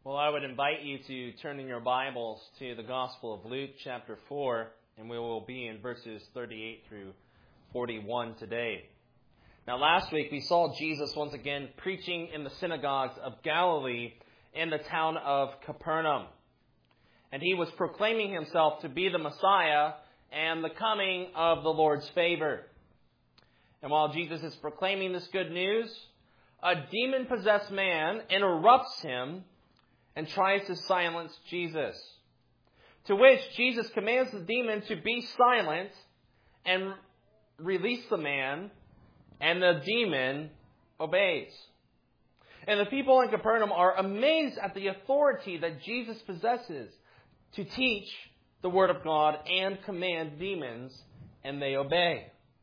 Well, I would invite you to turn in your Bibles to the Gospel of Luke, chapter 4, and we will be in verses 38 through 41 today. Now, last week we saw Jesus once again preaching in the synagogues of Galilee in the town of Capernaum. And he was proclaiming himself to be the Messiah and the coming of the Lord's favor. And while Jesus is proclaiming this good news, a demon-possessed man interrupts him and tries to silence Jesus. To which Jesus commands the demon to be silent and release the man, and the demon obeys. And the people in Capernaum are amazed at the authority that Jesus possesses to teach the Word of God and command demons, and they obey.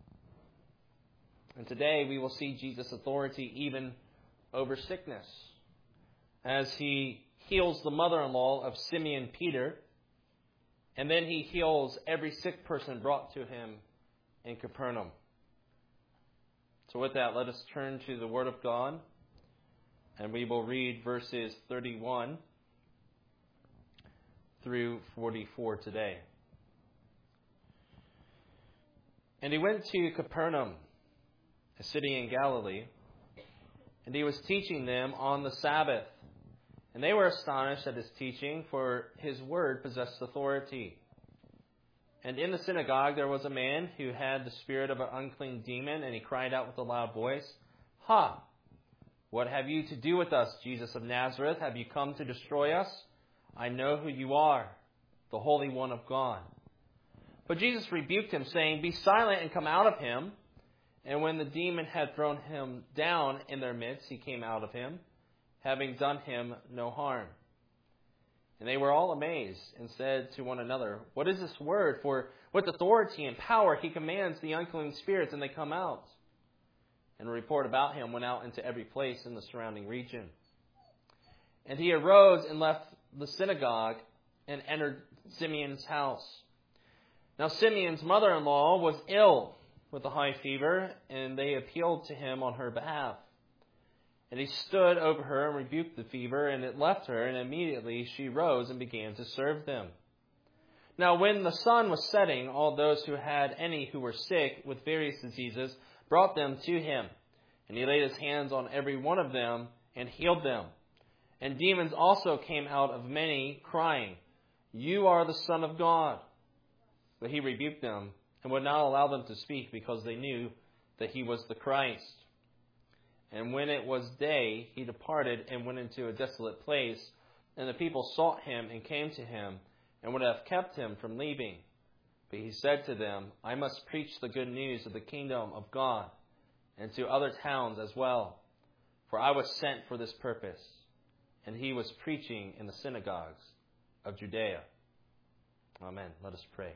And today we will see Jesus' authority even over sickness, as he heals the mother-in-law of Simeon Peter, and then he heals every sick person brought to him in Capernaum. So with that, let us turn to the Word of God, and we will read verses 31 through 44 today. And he went to Capernaum, a city in Galilee, and he was teaching them on the Sabbath. And they were astonished at his teaching, for his word possessed authority. And in the synagogue there was a man who had the spirit of an unclean demon, and he cried out with a loud voice, "Ha! What have you to do with us, Jesus of Nazareth? Have you come to destroy us? I know who you are, the Holy One of God." But Jesus rebuked him, saying, "Be silent and come out of him." And when the demon had thrown him down in their midst, he came out of him, having done him no harm. And they were all amazed and said to one another, "What is this word? For with authority and power he commands the unclean spirits, and they come out." And a report about him went out into every place in the surrounding region. And he arose and left the synagogue and entered Simeon's house. Now Simeon's mother-in-law was ill with a high fever, and they appealed to him on her behalf. And he stood over her and rebuked the fever, and it left her, and immediately she rose and began to serve them. Now when the sun was setting, all those who had any who were sick with various diseases brought them to him. And he laid his hands on every one of them and healed them. And demons also came out of many, crying, "You are the Son of God." But he rebuked them and would not allow them to speak, because they knew that he was the Christ. And when it was day, he departed and went into a desolate place. And the people sought him and came to him, and would have kept him from leaving. But he said to them, "I must preach the good news of the kingdom of God, and to other towns as well. For I was sent for this purpose." And he was preaching in the synagogues of Judea. Amen. Let us pray.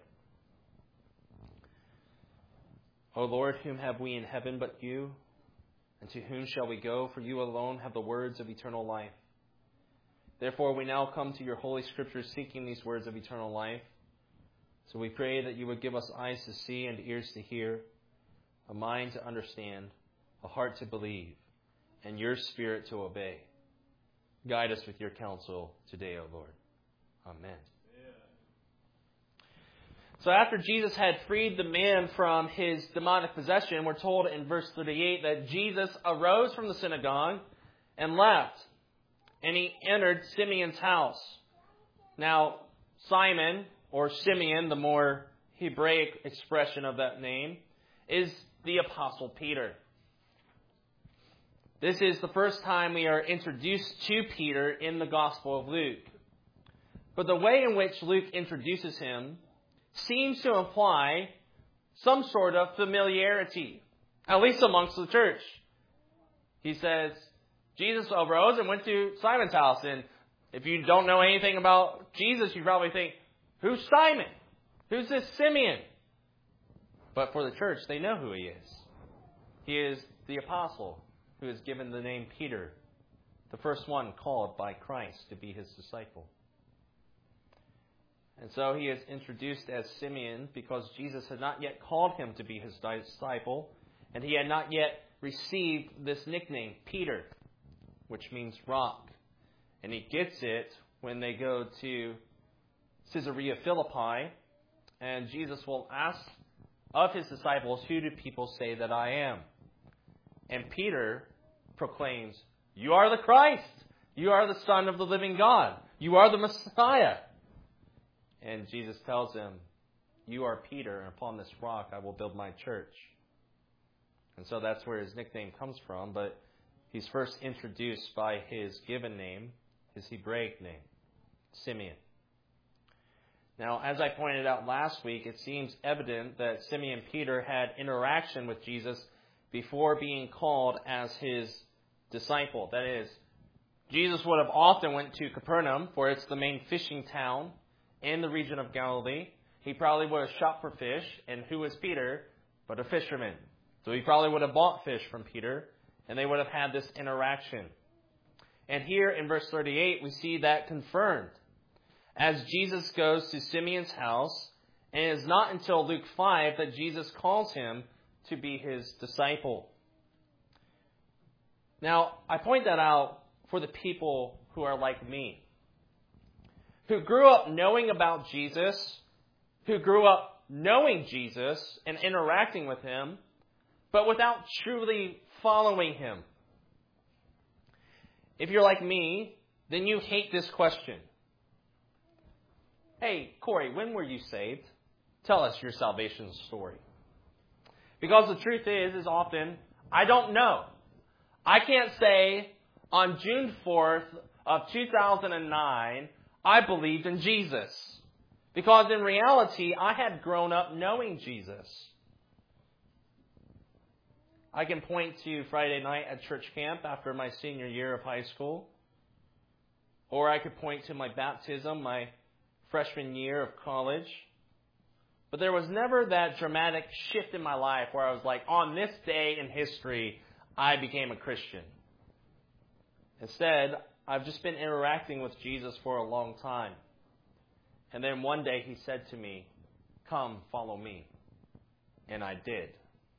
O Lord, whom have we in heaven but you? And to whom shall we go? For you alone have the words of eternal life. Therefore we now come to your holy scriptures, seeking these words of eternal life. So we pray that you would give us eyes to see and ears to hear, a mind to understand, a heart to believe, and your spirit to obey. Guide us with your counsel today, O Lord. Amen. So after Jesus had freed the man from his demonic possession, we're told in verse 38 that Jesus arose from the synagogue and left, and he entered Simeon's house. Now, Simon, or Simeon, the more Hebraic expression of that name, is the Apostle Peter. This is the first time we are introduced to Peter in the Gospel of Luke. But the way in which Luke introduces him seems to imply some sort of familiarity, at least amongst the church. He says, Jesus arose and went to Simon's house. And if you don't know anything about Jesus, you probably think, who's Simon? Who's this Simeon? But for the church, they know who he is. He is the apostle who is given the name Peter, the first one called by Christ to be his disciple. And so he is introduced as Simeon because Jesus had not yet called him to be his disciple, and he had not yet received this nickname, Peter, which means rock. And he gets it when they go to Caesarea Philippi, and Jesus will ask of his disciples, "Who do people say that I am?" And Peter proclaims, "You are the Christ. You are the Son of the living God. You are the Messiah." And Jesus tells him, "You are Peter, and upon this rock I will build my church." And so that's where his nickname comes from, but he's first introduced by his given name, his Hebraic name, Simeon. Now, as I pointed out last week, it seems evident that Simeon Peter had interaction with Jesus before being called as his disciple. That is, Jesus would have often went to Capernaum, for it's the main fishing town in the region of Galilee. He probably would have shopped for fish, and who is Peter but a fisherman? So he probably would have bought fish from Peter, and they would have had this interaction. And here in verse 38, we see that confirmed. As Jesus goes to Simeon's house, and it is not until Luke 5 that Jesus calls him to be his disciple. Now, I point that out for the people who are like me, who grew up knowing about Jesus, who grew up knowing Jesus and interacting with him, but without truly following him. If you're like me, then you hate this question. "Hey, Corey, when were you saved? Tell us your salvation story." Because the truth is often, I don't know. I can't say on June 4th of 2009, I believed in Jesus. Because in reality, I had grown up knowing Jesus. I can point to Friday night at church camp after my senior year of high school. Or I could point to my baptism, my freshman year of college. But there was never that dramatic shift in my life where I was like, on this day in history, I became a Christian. Instead, I've just been interacting with Jesus for a long time. And then one day he said to me, "Come, follow me." And I did.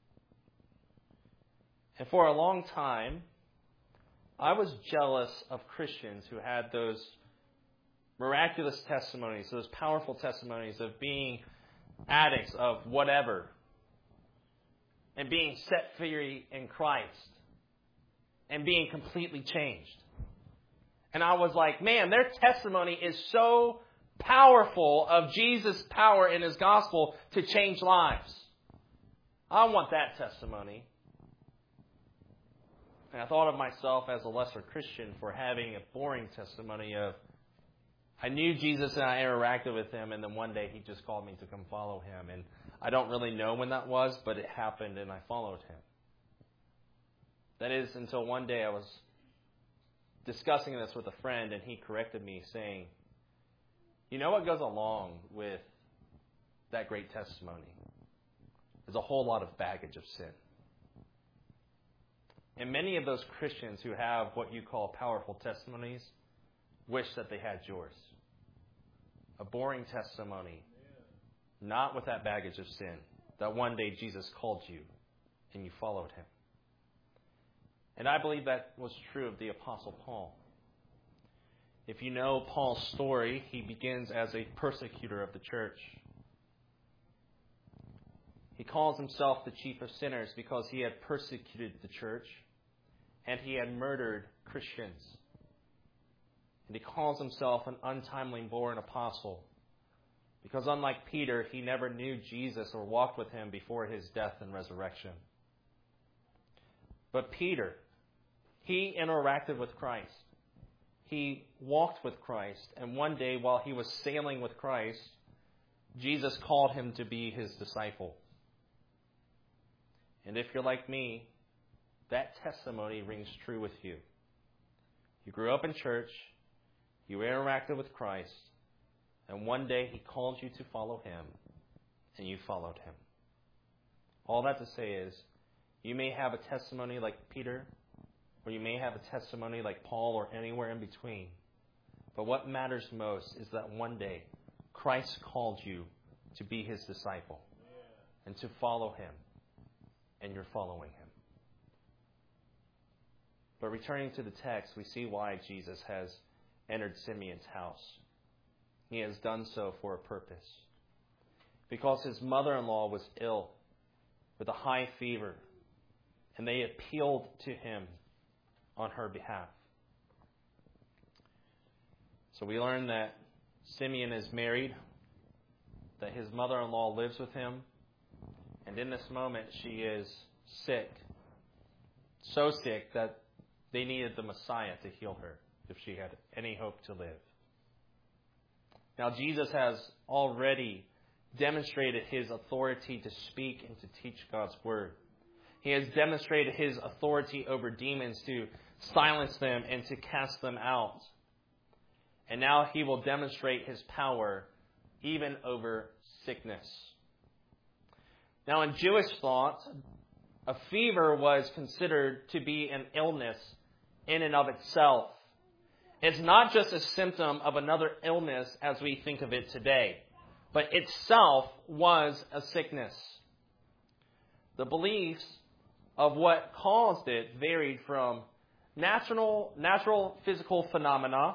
And for a long time, I was jealous of Christians who had those miraculous testimonies, those powerful testimonies of being addicts of whatever, and being set free in Christ, and being completely changed. And I was like, man, their testimony is so powerful of Jesus' power in his gospel to change lives. I want that testimony. And I thought of myself as a lesser Christian for having a boring testimony of, I knew Jesus and I interacted with him, and then one day he just called me to come follow him. And I don't really know when that was, but it happened and I followed him. That is, until one day I was discussing this with a friend, and he corrected me saying, "You know what goes along with that great testimony? There's a whole lot of baggage of sin." And many of those Christians who have what you call powerful testimonies wish that they had yours. A boring testimony, not with that baggage of sin, that one day Jesus called you and you followed him. And I believe that was true of the Apostle Paul. If you know Paul's story, he begins as a persecutor of the church. He calls himself the chief of sinners because he had persecuted the church and he had murdered Christians. And he calls himself an untimely born apostle because unlike Peter, he never knew Jesus or walked with him before his death and resurrection. But Peter, he interacted with Christ. He walked with Christ. And one day while he was sailing with Christ, Jesus called him to be his disciple. And if you're like me, that testimony rings true with you. You grew up in church, you interacted with Christ, and one day he called you to follow him, and you followed him. All that to say is, you may have a testimony like Peter, or you may have a testimony like Paul, or anywhere in between. But what matters most is that one day Christ called you to be his disciple and to follow him, and you're following him. But returning to the text, we see why Jesus has entered Simeon's house. He has done so for a purpose. Because his mother-in-law was ill with a high fever, and they appealed to him on her behalf. So we learn that Simeon is married, that his mother-in-law lives with him, and in this moment she is sick. So sick that they needed the Messiah to heal her if she had any hope to live. Now Jesus has already demonstrated his authority to speak and to teach God's word. He has demonstrated his authority over demons to silence them and to cast them out. And now he will demonstrate his power even over sickness. Now in Jewish thought, a fever was considered to be an illness in and of itself. It's not just a symptom of another illness as we think of it today, but itself was a sickness. The beliefs of what caused it varied from natural physical phenomena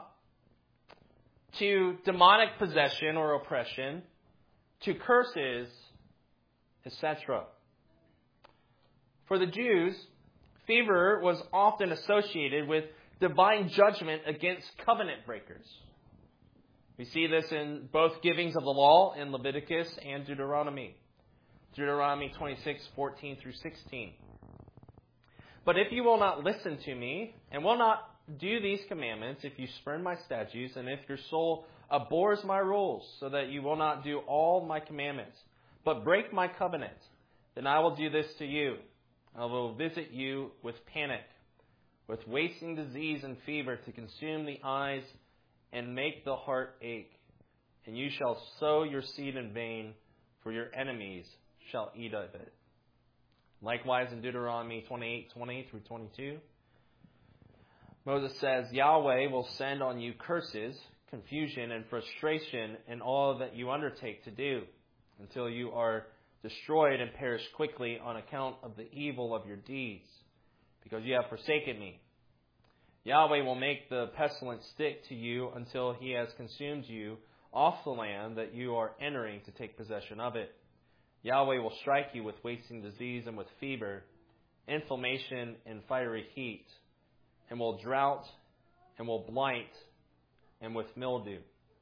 to demonic possession or oppression to curses, etc. For the Jews, fever was often associated with divine judgment against covenant breakers. We see this in both givings of the law in Leviticus and Deuteronomy. Deuteronomy 26:14 through 16. But if you will not listen to me and will not do these commandments, if you spurn my statutes, and if your soul abhors my rules, so that you will not do all my commandments, but break my covenant, then I will do this to you. I will visit you with panic, with wasting disease and fever to consume the eyes and make the heart ache. And you shall sow your seed in vain, for your enemies shall eat of it. Likewise in Deuteronomy 28:20 through 22, Moses says, Yahweh will send on you curses, confusion, and frustration in all that you undertake to do, until you are destroyed and perish quickly on account of the evil of your deeds, because you have forsaken me. Yahweh will make the pestilence stick to you until he has consumed you off the land that you are entering to take possession of it. Yahweh will strike you with wasting disease and with fever, inflammation and fiery heat, and will drought and will blight and with mildew.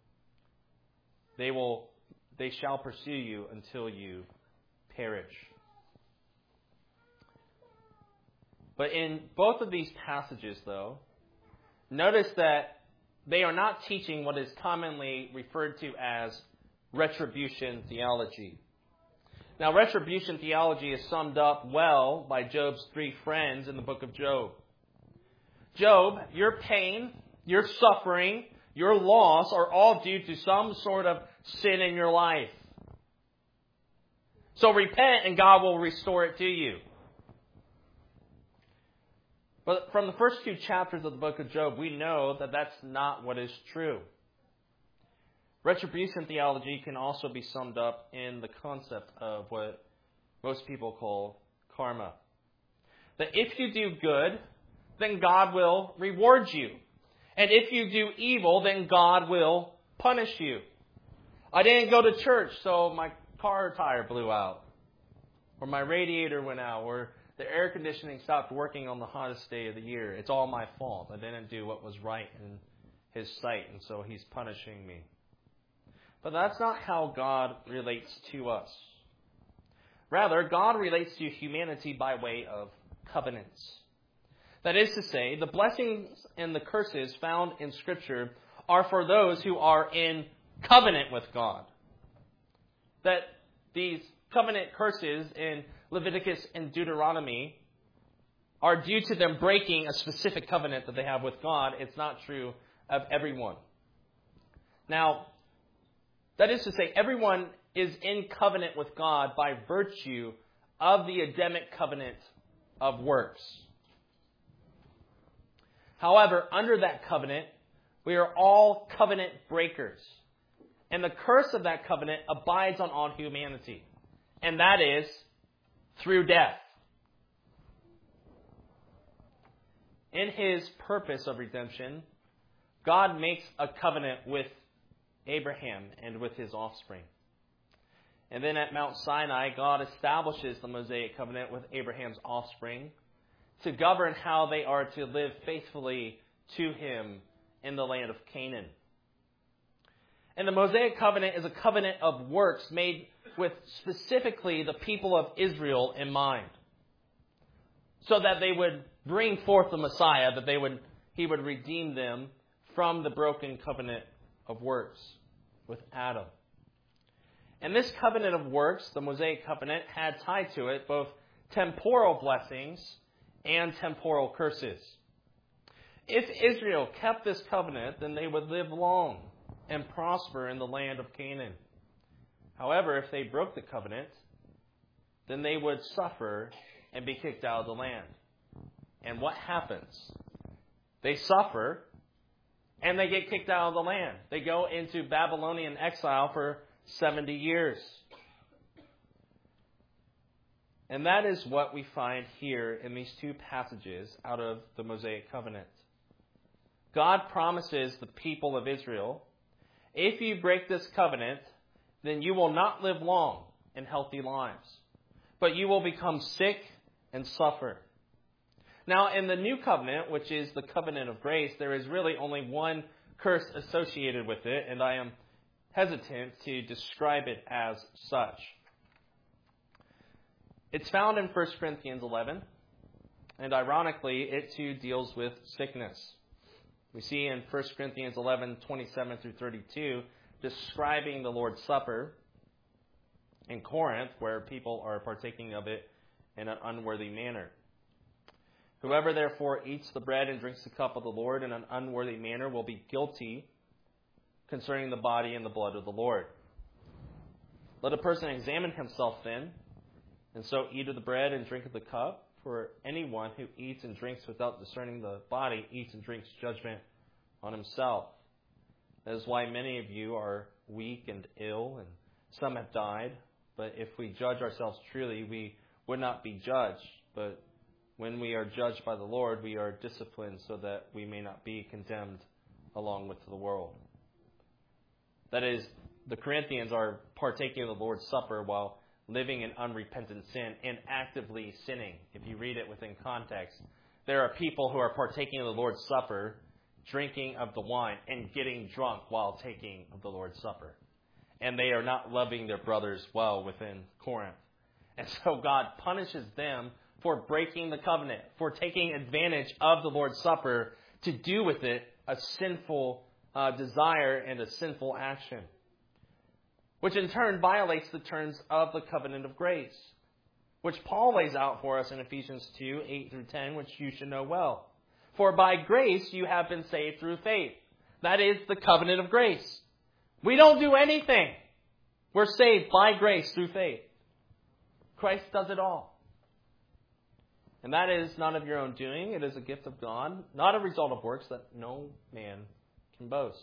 They shall pursue you until you perish. But in both of these passages, though, notice that they are not teaching what is commonly referred to as retribution theology. Now, retribution theology is summed up well by Job's three friends in the book of Job. Job, your pain, your suffering, your loss are all due to some sort of sin in your life. So repent and God will restore it to you. But from the first two chapters of the book of Job, we know that that's not what is true. Retribution theology can also be summed up in the concept of what most people call karma. That if you do good, then God will reward you. And if you do evil, then God will punish you. I didn't go to church, so my car tire blew out. Or my radiator went out. Or the air conditioning stopped working on the hottest day of the year. It's all my fault. I didn't do what was right in his sight, and so he's punishing me. But that's not how God relates to us. Rather, God relates to humanity by way of covenants. That is to say, the blessings and the curses found in Scripture are for those who are in covenant with God. That these covenant curses in Leviticus and Deuteronomy are due to them breaking a specific covenant that they have with God. It's not true of everyone. Now, that is to say, everyone is in covenant with God by virtue of the Adamic covenant of works. However, under that covenant, we are all covenant breakers. And the curse of that covenant abides on all humanity. And that is through death. In his purpose of redemption, God makes a covenant with Abraham and with his offspring. And then at Mount Sinai, God establishes the Mosaic covenant with Abraham's offspring to govern how they are to live faithfully to him in the land of Canaan. And the Mosaic covenant is a covenant of works made with specifically the people of Israel in mind, so that they would bring forth the Messiah, that he would redeem them from the broken covenant of works with Adam. And this covenant of works, the Mosaic covenant, had tied to it both temporal blessings and temporal curses. If Israel kept this covenant, then they would live long and prosper in the land of Canaan. However, if they broke the covenant, then they would suffer and be kicked out of the land. And what happens? They suffer and they get kicked out of the land. They go into Babylonian exile for 70 years. And that is what we find here in these two passages out of the Mosaic covenant. God promises the people of Israel, if you break this covenant, then you will not live long and healthy lives, but you will become sick and suffer. Now, in the new covenant, which is the covenant of grace, there is really only one curse associated with it, and I am hesitant to describe it as such. It's found in 1 Corinthians 11, and ironically, it too deals with sickness. We see in 1 Corinthians 11, 27 through 32, describing the Lord's Supper in Corinth, where people are partaking of it in an unworthy manner. Whoever therefore eats the bread and drinks the cup of the Lord in an unworthy manner will be guilty concerning the body and the blood of the Lord. Let a person examine himself then, and so eat of the bread and drink of the cup. For anyone who eats and drinks without discerning the body eats and drinks judgment on himself. That is why many of you are weak and ill, and some have died. But if we judge ourselves truly, we would not be judged. But when we are judged by the Lord, we are disciplined so that we may not be condemned along with the world. That is, the Corinthians are partaking of the Lord's Supper while living in unrepentant sin and actively sinning. If you read it within context, there are people who are partaking of the Lord's Supper, drinking of the wine, and getting drunk while taking of the Lord's Supper. And they are not loving their brothers well within Corinth. And so God punishes them for breaking the covenant, for taking advantage of the Lord's Supper to do with it a sinful desire and a sinful action, which in turn violates the terms of the covenant of grace, which Paul lays out for us in Ephesians 2, 8 through 10, which you should know well. For by grace you have been saved through faith. That is the covenant of grace. We don't do anything. We're saved by grace through faith. Christ does it all. And that is not of your own doing. It is a gift of God, not a result of works that no man can boast.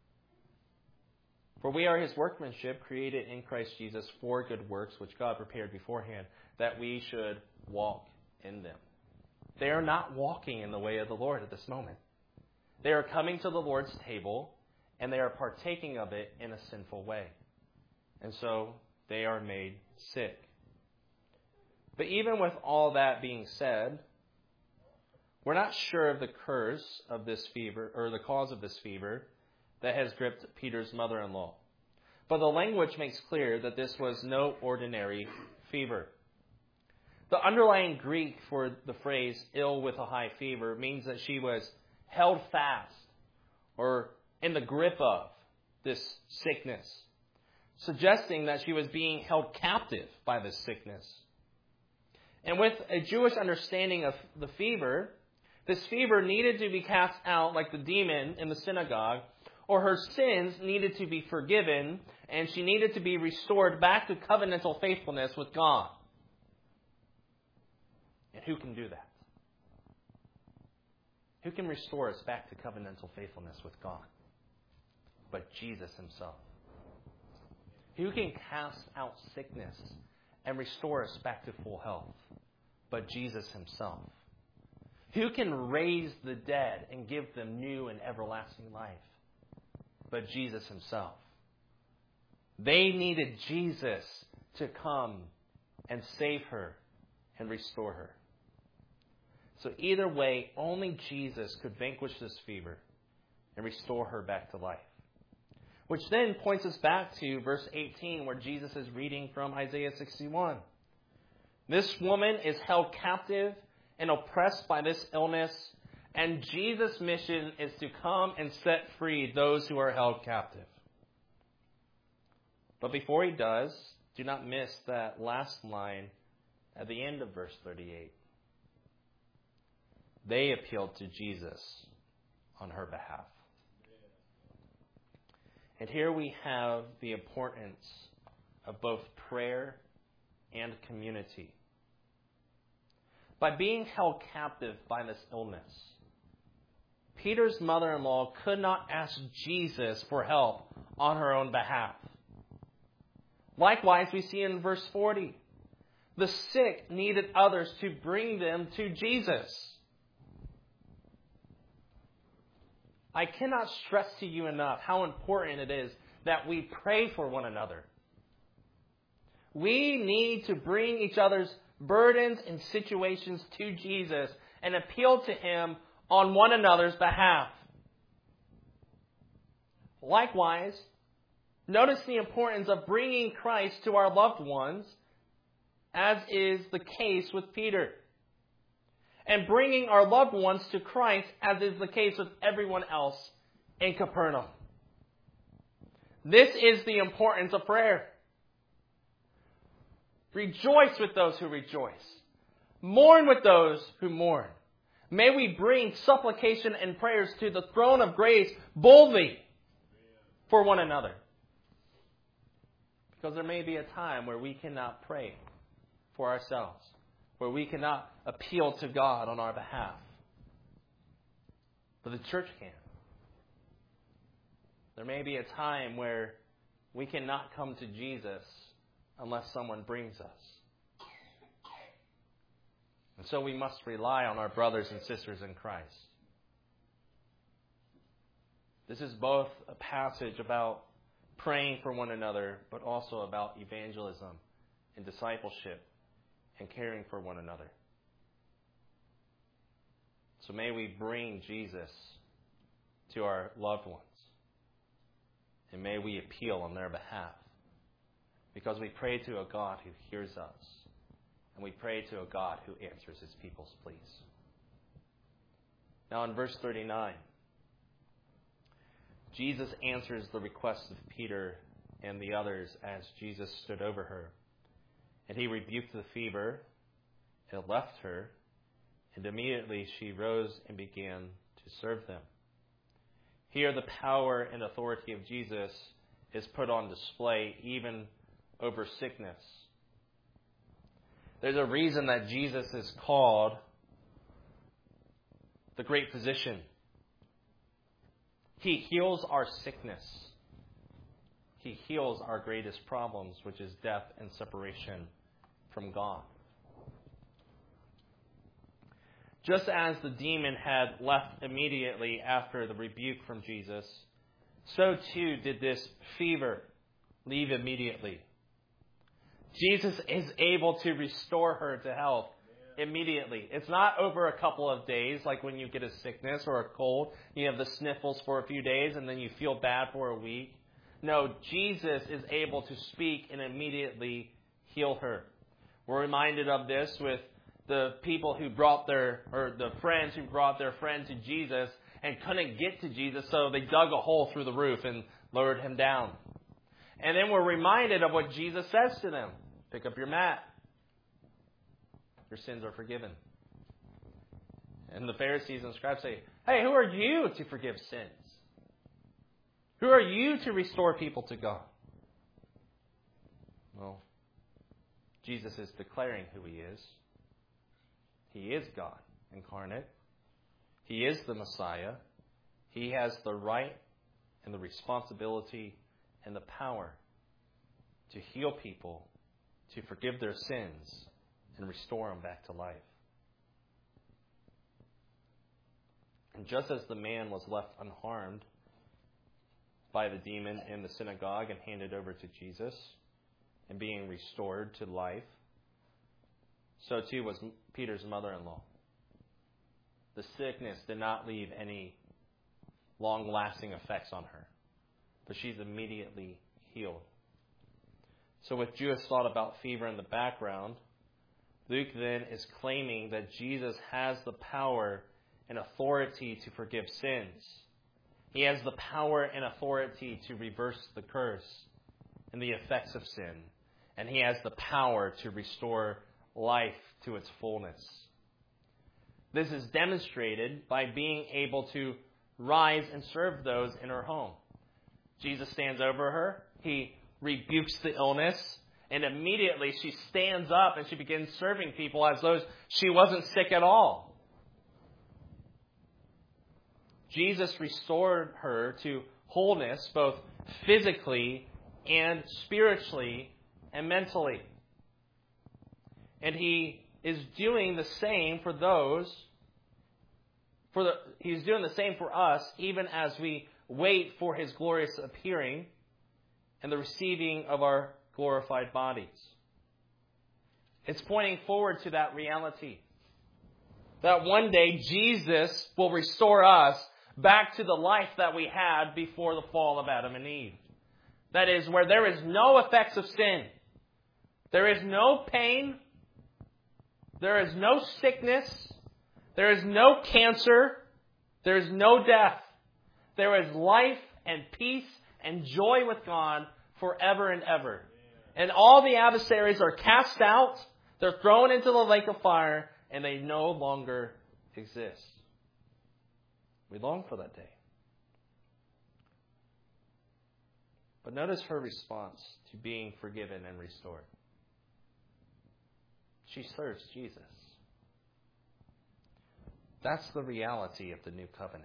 For we are his workmanship, created in Christ Jesus for good works, which God prepared beforehand, that we should walk in them. They are not walking in the way of the Lord at this moment. They are coming to the Lord's table, and they are partaking of it in a sinful way. And so they are made sick. But even with all that being said, we're not sure of the curse of this fever, or the cause of this fever, that has gripped Peter's mother-in-law. But the language makes clear that this was no ordinary fever. The underlying Greek for the phrase ill with a high fever means that she was held fast or in the grip of this sickness, suggesting that she was being held captive by this sickness. And with a Jewish understanding of the fever, this fever needed to be cast out like the demon in the synagogue, or her sins needed to be forgiven, and she needed to be restored back to covenantal faithfulness with God. And who can do that? Who can restore us back to covenantal faithfulness with God? But Jesus himself. Who can cast out sickness and restore us back to full health? But Jesus himself. Who can raise the dead and give them new and everlasting life? But Jesus himself. They needed Jesus to come and save her and restore her. So either way, only Jesus could vanquish this fever and restore her back to life. Which then points us back to verse 18, where Jesus is reading from Isaiah 61. This woman is held captive and oppressed by this illness, and Jesus' mission is to come and set free those who are held captive. But before he does, do not miss that last line at the end of verse 38. They appealed to Jesus on her behalf. And here we have the importance of both prayer and community. By being held captive by this illness, Peter's mother-in-law could not ask Jesus for help on her own behalf. Likewise, we see in verse 40, the sick needed others to bring them to Jesus. I cannot stress to you enough how important it is that we pray for one another. We need to bring each other's burdens and situations to Jesus and appeal to him on one another's behalf. Likewise, notice the importance of bringing Christ to our loved ones, as is the case with Peter. And bringing our loved ones to Christ, as is the case with everyone else in Capernaum. This is the importance of prayer. Rejoice with those who rejoice. Mourn with those who mourn. May we bring supplication and prayers to the throne of grace boldly for one another. Because there may be a time where we cannot pray for ourselves, where we cannot appeal to God on our behalf. But the church can. There may be a time where we cannot come to Jesus unless someone brings us. And so we must rely on our brothers and sisters in Christ. This is both a passage about praying for one another, but also about evangelism and discipleship and caring for one another. So may we bring Jesus to our loved ones. And may we appeal on their behalf. Because we pray to a God who hears us. And we pray to a God who answers his people's pleas. Now in verse 39, Jesus answers the request of Peter and the others as Jesus stood over her. And he rebuked the fever. It left her. And immediately she rose and began to serve them. Here the power and authority of Jesus is put on display even over sickness. There's a reason that Jesus is called the great physician. He heals our sickness. He heals our greatest problems, which is death and separation from God. Just as the demon had left immediately after the rebuke from Jesus, so too did this fever leave immediately. Jesus is able to restore her to health immediately. It's not over a couple of days, like when you get a sickness or a cold. You have the sniffles for a few days and then you feel bad for a week. No, Jesus is able to speak and immediately heal her. We're reminded of this with the people who brought the friends who brought their friend to Jesus and couldn't get to Jesus, so they dug a hole through the roof and lowered him down. And then we're reminded of what Jesus says to them. Pick up your mat. Your sins are forgiven. And the Pharisees and scribes say, hey, who are you to forgive sins? Who are you to restore people to God? Well, Jesus is declaring who he is. He is God incarnate. He is the Messiah. He has the right and the responsibility and the power to heal people, to forgive their sins, and restore them back to life. And just as the man was left unharmed by the demon in the synagogue and handed over to Jesus and being restored to life, so too was Peter's mother-in-law. The sickness did not leave any long-lasting effects on her, but she's immediately healed. So with Jewish thought about fever in the background, Luke then is claiming that Jesus has the power and authority to forgive sins. He has the power and authority to reverse the curse and the effects of sin. And he has the power to restore life to its fullness. This is demonstrated by being able to rise and serve those in her home. Jesus stands over her. He rebukes the illness. And immediately she stands up and she begins serving people as though she wasn't sick at all. Jesus restored her to wholeness, both physically and spiritually and mentally. And he is doing the same for those. He's doing the same for us, even as we wait for his glorious appearing and the receiving of our glorified bodies. It's pointing forward to that reality. That one day Jesus will restore us back to the life that we had before the fall of Adam and Eve. That is, where there is no effects of sin. There is no pain. There is no sickness. There is no cancer. There is no death. There is life and peace and joy with God forever and ever. And all the adversaries are cast out, they're thrown into the lake of fire, and they no longer exist. We long for that day. But notice her response to being forgiven and restored. She serves Jesus. That's the reality of the new covenant.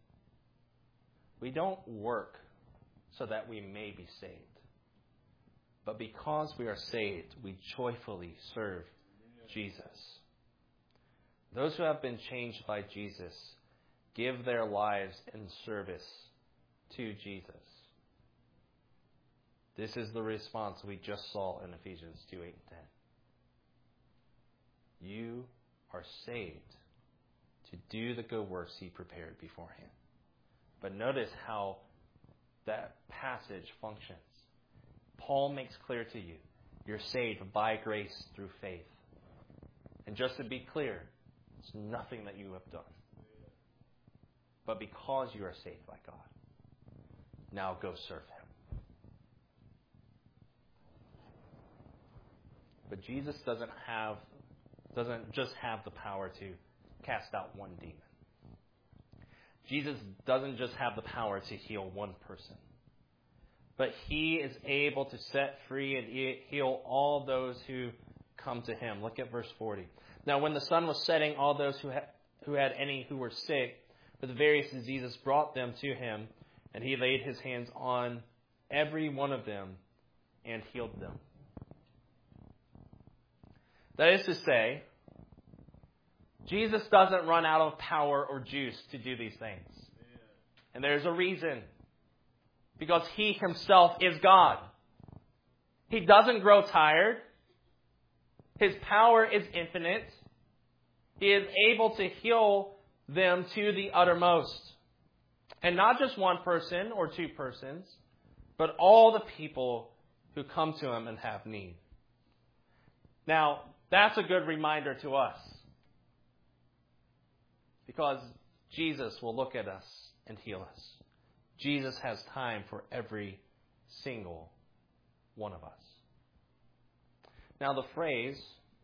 We don't work so that we may be saved. But because we are saved, we joyfully serve Jesus. Those who have been changed by Jesus give their lives in service to Jesus. This is the response we just saw in Ephesians 2:8 and 10. You are saved to do the good works he prepared beforehand. But notice how that passage functions. Paul makes clear to you, you're saved by grace through faith. And just to be clear, it's nothing that you have done. But because you are saved by God, now go serve him. But Jesus doesn't just have the power to cast out one demon. Jesus doesn't just have the power to heal one person. But he is able to set free and heal all those who come to him. Look at verse 40. Now when the sun was setting, all those who had any who were sick with various diseases brought them to him, and he laid his hands on every one of them and healed them. That is to say, Jesus doesn't run out of power or juice to do these things. And there's a reason. Because he himself is God. He doesn't grow tired. His power is infinite. He is able to heal them to the uttermost. And not just one person or two persons, but all the people who come to him and have need. Now, that's a good reminder to us. Because Jesus will look at us and heal us. Jesus has time for every single one of us. Now the phrase,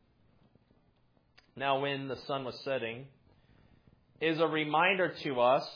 now when the sun was setting, is a reminder to us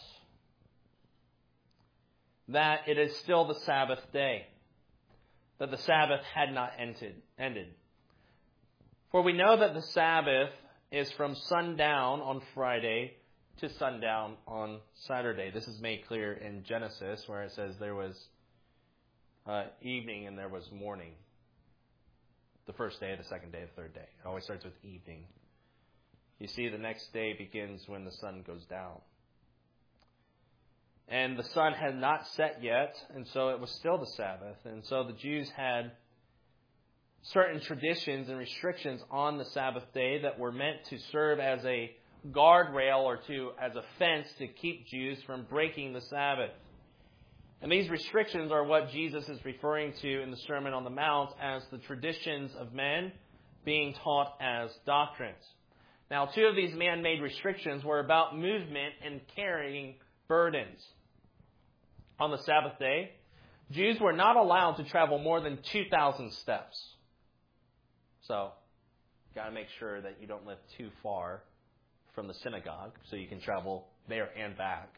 that it is still the Sabbath day, that the Sabbath had not ended. For we know that the Sabbath is from sundown on Friday to sundown on Saturday. This is made clear in Genesis, where it says there was evening and there was morning. The first day, the second day, the third day. It always starts with evening. You see, the next day begins when the sun goes down. And the sun had not set yet, and so it was still the Sabbath. And so the Jews had certain traditions and restrictions on the Sabbath day that were meant to serve as a guardrail or as a fence to keep Jews from breaking the Sabbath. And these restrictions are what Jesus is referring to in the Sermon on the Mount as the traditions of men being taught as doctrines. Now, two of these man-made restrictions were about movement and carrying burdens. On the Sabbath day, Jews were not allowed to travel more than 2,000 steps. So, got to make sure that you don't live too far from the synagogue so you can travel there and back.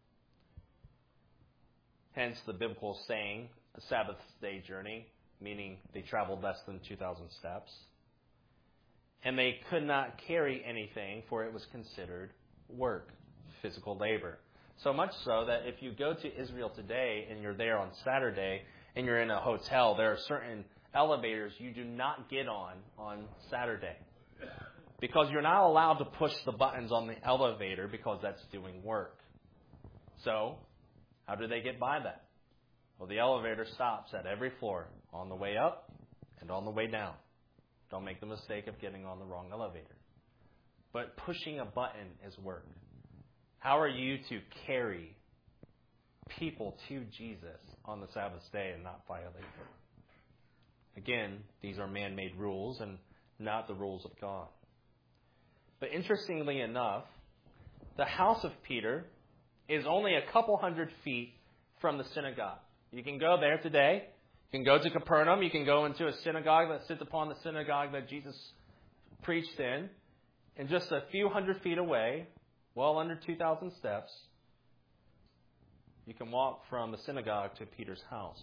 Hence the biblical saying, a Sabbath day journey, meaning they traveled less than 2,000 steps. And they could not carry anything, for it was considered work, physical labor. So much so that if you go to Israel today and you're there on Saturday and you're in a hotel, there are certain elevators you do not get on Saturday. Because you're not allowed to push the buttons on the elevator because that's doing work. So, how do they get by that? Well, the elevator stops at every floor on the way up and on the way down. Don't make the mistake of getting on the wrong elevator. But pushing a button is work. How are you to carry people to Jesus on the Sabbath day and not violate them? Again, these are man-made rules and not the rules of God. But interestingly enough, the house of Peter is only a couple hundred feet from the synagogue. You can go there today. You can go to Capernaum. You can go into a synagogue that sits upon the synagogue that Jesus preached in. And just a few hundred feet away, well under 2,000 steps, you can walk from the synagogue to Peter's house.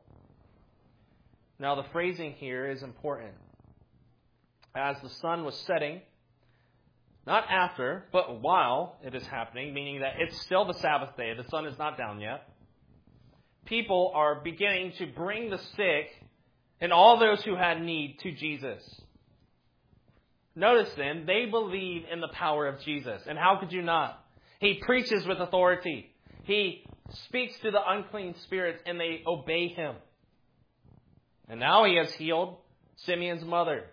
Now the phrasing here is important. As the sun was setting, not after, but while it is happening, meaning that it's still the Sabbath day, the sun is not down yet, people are beginning to bring the sick and all those who had need to Jesus. Notice then, they believe in the power of Jesus. And how could you not? He preaches with authority. He speaks to the unclean spirits and they obey him. And now he has healed Simeon's mother.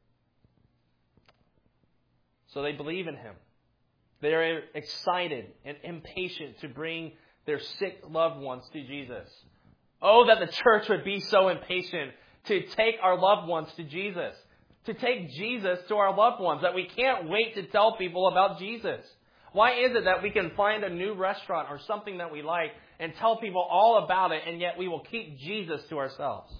So they believe in him. They are excited and impatient to bring their sick loved ones to Jesus. Oh, that the church would be so impatient to take our loved ones to Jesus. To take Jesus to our loved ones, that we can't wait to tell people about Jesus. Why is it that we can find a new restaurant or something that we like and tell people all about it, and yet we will keep Jesus to ourselves?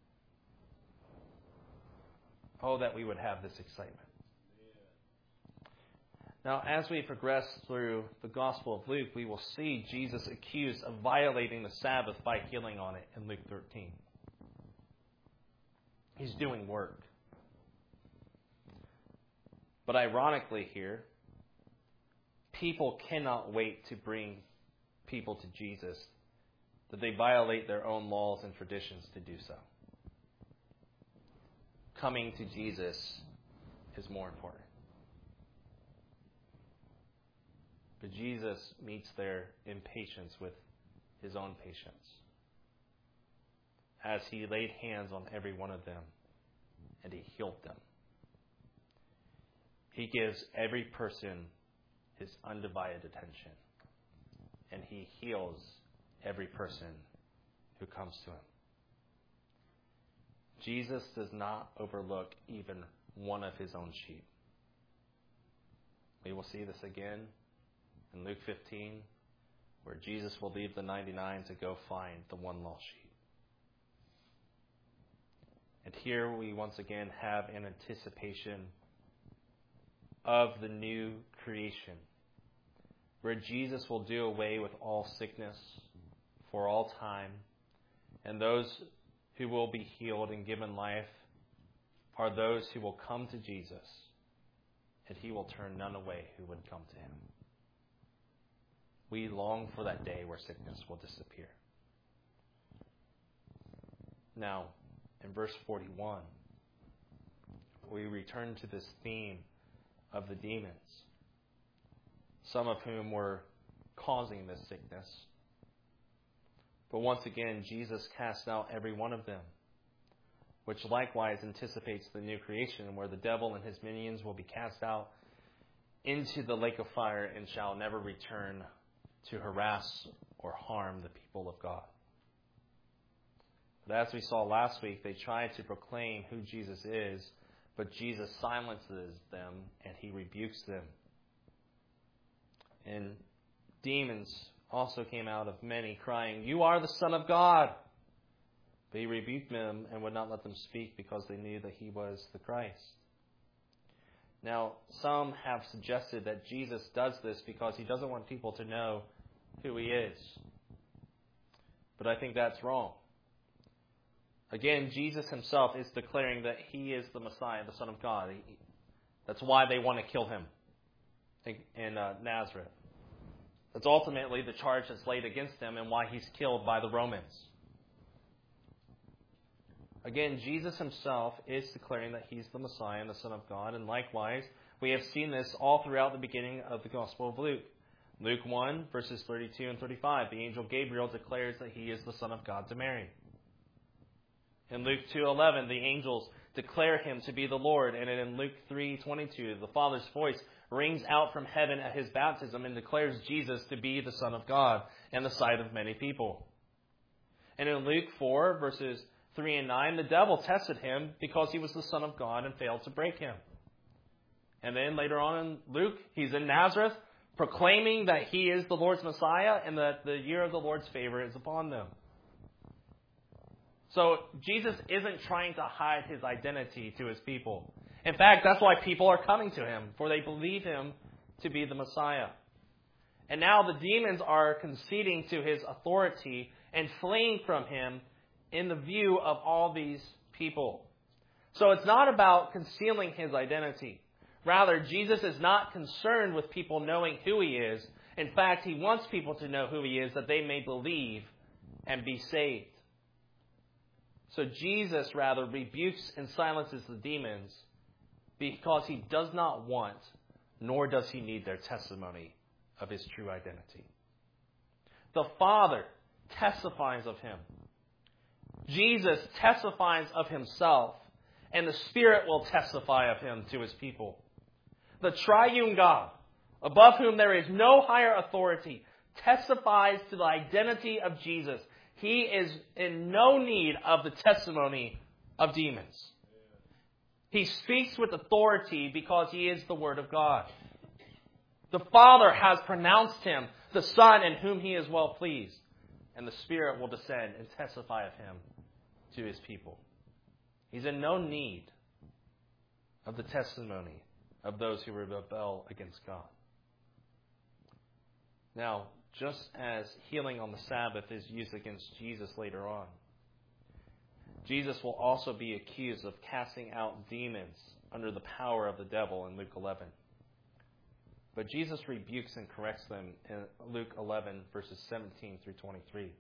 Oh, that we would have this excitement. Now, as we progress through the Gospel of Luke, we will see Jesus accused of violating the Sabbath by healing on it in Luke 13. He's doing work. But ironically here, people cannot wait to bring people to Jesus, that they violate their own laws and traditions to do so. Coming to Jesus is more important. But Jesus meets their impatience with his own patience, as he laid hands on every one of them and he healed them. He gives every person his undivided attention, and he heals every person who comes to him. Jesus does not overlook even one of his own sheep. We will see this again in Luke 15, where Jesus will leave the 99 to go find the one lost sheep. And here we once again have an anticipation of the new creation, where Jesus will do away with all sickness for all time, and those who will be healed and given life are those who will come to Jesus, and he will turn none away who would come to him. We long for that day where sickness will disappear. Now, in verse 41, we return to this theme of the demons, some of whom were causing this sickness But once again, Jesus cast out every one of them, which likewise anticipates the new creation, where the devil and his minions will be cast out into the lake of fire and shall never return to harass or harm the people of God. But as we saw last week, they tried to proclaim who Jesus is, but Jesus silences them and he rebukes them. And demons also came out of many, crying, "You are the Son of God." But he rebuked them and would not let them speak because they knew that he was the Christ. Now, some have suggested that Jesus does this because he doesn't want people to know who he is. But I think that's wrong. Again, Jesus himself is declaring that he is the Messiah, the Son of God. That's why they want to kill him in Nazareth. That's ultimately the charge that's laid against him and why he's killed by the Romans. Again, Jesus himself is declaring that he's the Messiah and the Son of God. And likewise, we have seen this all throughout the beginning of the Gospel of Luke. Luke 1, verses 32 and 35, the angel Gabriel declares that he is the Son of God to Mary. In Luke 2:11, the angels declare him to be the Lord. And in Luke 3:22, the Father's voice rings out from heaven at his baptism and declares Jesus to be the Son of God in the sight of many people. And in Luke 4, verses 3 and 9, the devil tested him because he was the Son of God and failed to break him. And then later on in Luke, he's in Nazareth proclaiming that he is the Lord's Messiah and that the year of the Lord's favor is upon them. So Jesus isn't trying to hide his identity to his people. In fact, that's why people are coming to him, for they believe him to be the Messiah. And now the demons are conceding to his authority and fleeing from him in the view of all these people. So it's not about concealing his identity. Rather, Jesus is not concerned with people knowing who he is. In fact, he wants people to know who he is, that they may believe and be saved. So Jesus rather rebukes and silences the demons because he does not want, nor does he need their testimony of his true identity. The Father testifies of him. Jesus testifies of himself, and the Spirit will testify of him to his people. The triune God, above whom there is no higher authority, testifies to the identity of Jesus. He is in no need of the testimony of demons. He speaks with authority because he is the Word of God. The Father has pronounced him the Son in whom he is well pleased, and the Spirit will descend and testify of him to his people. He's in no need of the testimony of those who rebel against God. Now, just as healing on the Sabbath is used against Jesus later on, Jesus will also be accused of casting out demons under the power of the devil in Luke 11. But Jesus rebukes and corrects them in Luke 11, verses 17 through 23.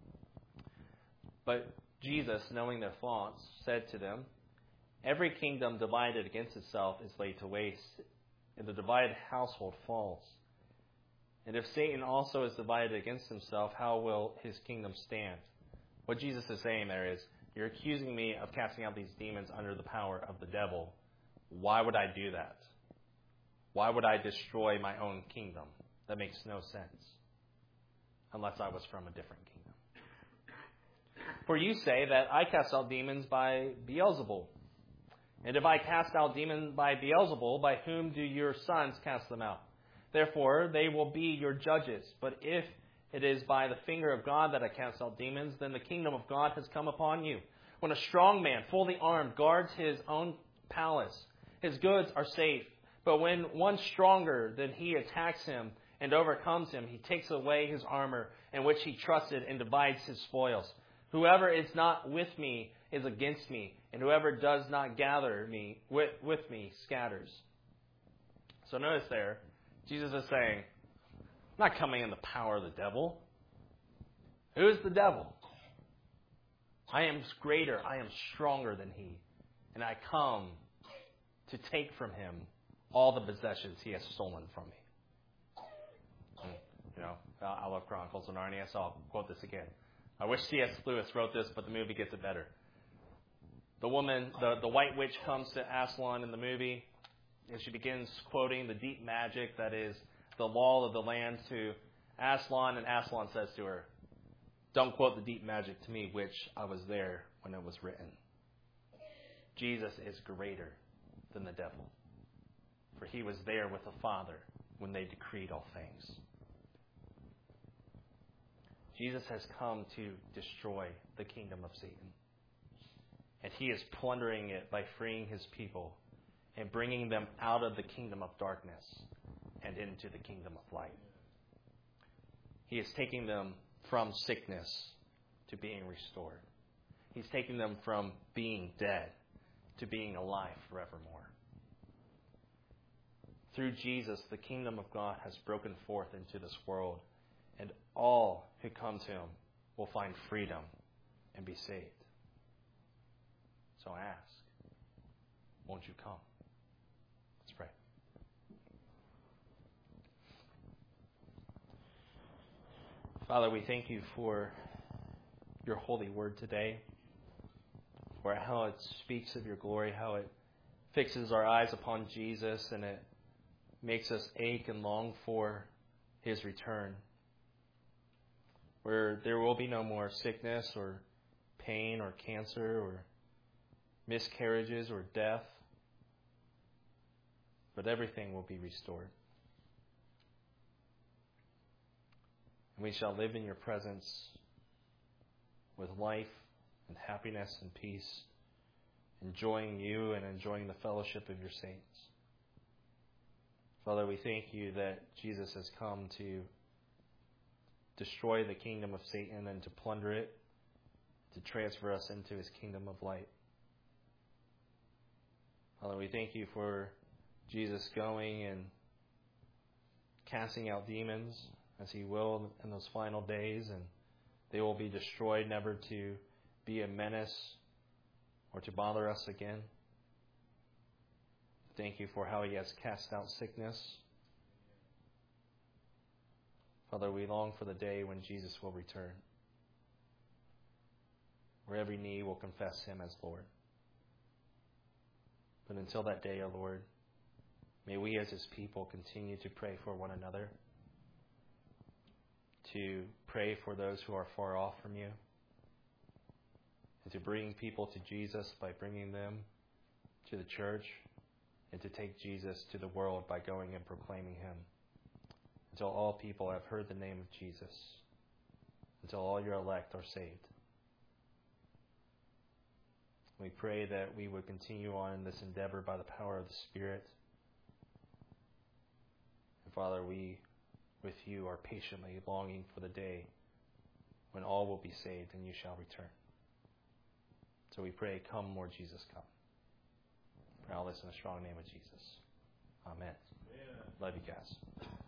But Jesus, knowing their thoughts, said to them, "Every kingdom divided against itself is laid to waste, and the divided household falls. And if Satan also is divided against himself, how will his kingdom stand?" What Jesus is saying there is, you're accusing me of casting out these demons under the power of the devil. Why would I do that? Why would I destroy my own kingdom? That makes no sense. Unless I was from a different kingdom. For you say that I cast out demons by Beelzebul. And if I cast out demons by Beelzebul, by whom do your sons cast them out? Therefore, they will be your judges. But if it is by the finger of God that I cast out demons, then the kingdom of God has come upon you. When a strong man, fully armed, guards his own palace, his goods are safe. But when one stronger than he attacks him and overcomes him, he takes away his armor in which he trusted and divides his spoils. Whoever is not with me is against me, and whoever does not gather me with me scatters. So notice there, Jesus is saying, I'm not coming in the power of the devil. Who is the devil? I am greater, I am stronger than he, and I come to take from him all the possessions he has stolen from me. I love Chronicles of Narnia, so I'll quote this again. I wish C.S. Lewis wrote this, but the movie gets it better. The woman, the white witch comes to Aslan in the movie, and she begins quoting the deep magic that is the law of the land to Aslan, and Aslan says to her, "Don't quote the deep magic to me, witch. I was there when it was written." Jesus is greater than the devil, for he was there with the Father when they decreed all things. Jesus has come to destroy the kingdom of Satan. And he is plundering it by freeing his people and bringing them out of the kingdom of darkness and into the kingdom of light. He is taking them from sickness to being restored. He's taking them from being dead to being alive forevermore. Through Jesus, the kingdom of God has broken forth into this world, and all who come to him will find freedom and be saved. So I ask, won't you come? Let's pray. Father, we thank you for your holy word today, for how it speaks of your glory, how it fixes our eyes upon Jesus, and it makes us ache and long for his return, where there will be no more sickness or pain or cancer or miscarriages or death, but everything will be restored. And we shall live in your presence with life and happiness and peace, enjoying you and enjoying the fellowship of your saints. Father, we thank you that Jesus has come to destroy the kingdom of Satan and to plunder it, to transfer us into his kingdom of light. Father, we thank you for Jesus going and casting out demons as he will in those final days, and they will be destroyed, never to be a menace or to bother us again. Thank you for how he has cast out sickness. Father, we long for the day when Jesus will return, where every knee will confess him as Lord. But until that day, O Lord, may we as his people continue to pray for one another, to pray for those who are far off from you, and to bring people to Jesus by bringing them to the church, and to take Jesus to the world by going and proclaiming him, until all people have heard the name of Jesus, until all your elect are saved. We pray that we would continue on in this endeavor by the power of the Spirit. And Father, we, with you, are patiently longing for the day when all will be saved and you shall return. So we pray, come, Lord Jesus, come. Pray all this in the strong name of Jesus. Amen. Love you guys.